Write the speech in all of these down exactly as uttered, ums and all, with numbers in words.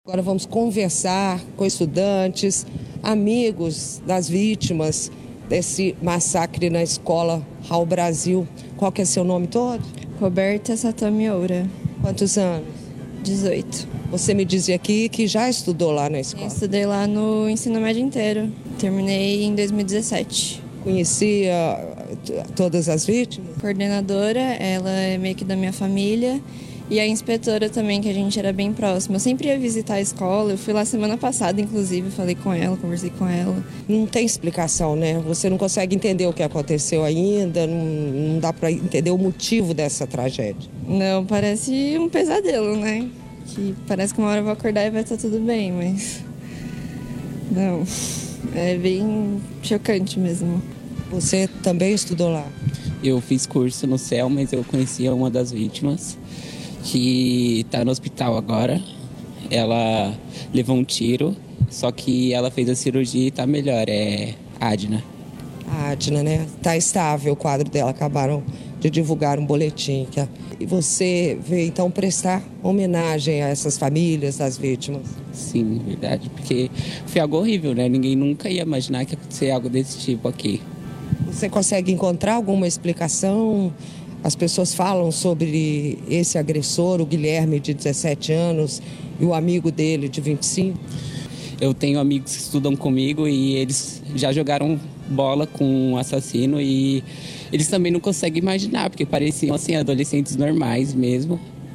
Agora vamos conversar com estudantes, amigos das vítimas desse massacre na escola Raul Brasil. Qual que é seu nome todo? Roberta Satomi Oura. Quantos anos? dezoito. Você me dizia aqui que já estudou lá na escola. Eu estudei lá no ensino médio inteiro. Terminei em dois mil e dezessete. Conhecia todas as vítimas? Coordenadora, ela é meio que da minha família. E a inspetora também, que a gente era bem próxima. Eu sempre ia visitar a escola, eu fui lá semana passada, inclusive, falei com ela, conversei com ela. Não tem explicação, né? Você não consegue entender o que aconteceu ainda, não, não dá para entender o motivo dessa tragédia. Não, parece um pesadelo, né? Que parece que uma hora eu vou acordar e vai estar tudo bem, mas... Não, é bem chocante mesmo. Você também estudou lá? Eu fiz curso no C E L, mas eu conhecia uma das vítimas, que está no hospital agora. Ela levou um tiro, só que ela fez a cirurgia e está melhor, é Adna. A Adna, né? Está estável o quadro dela, acabaram de divulgar um boletim. Que... E você veio então prestar homenagem a essas famílias das vítimas? Sim, verdade, porque foi algo horrível, né? Ninguém nunca ia imaginar que ia acontecer algo desse tipo aqui. Você consegue encontrar alguma explicação? As pessoas falam sobre esse agressor, o Guilherme, de dezessete anos, e o amigo dele, de vinte e cinco. Eu tenho amigos que estudam comigo e eles já jogaram bola com o assassino e eles também não conseguem imaginar, porque pareciam assim, adolescentes normais mesmo.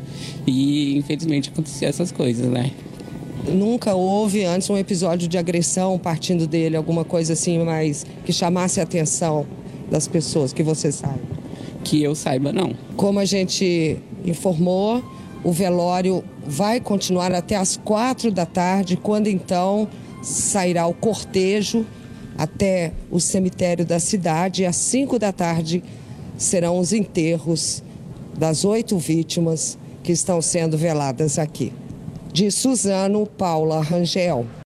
E infelizmente aconteciam essas coisas, né? Nunca houve antes um episódio de agressão partindo dele, alguma coisa assim, mas que chamasse a atenção das pessoas, que você sabe? Que eu saiba, não. Como a gente informou, o velório vai continuar até às quatro da tarde, quando então sairá o cortejo até o cemitério da cidade. E às cinco da tarde serão os enterros das oito vítimas que estão sendo veladas aqui. De Suzano, Paula Rangel.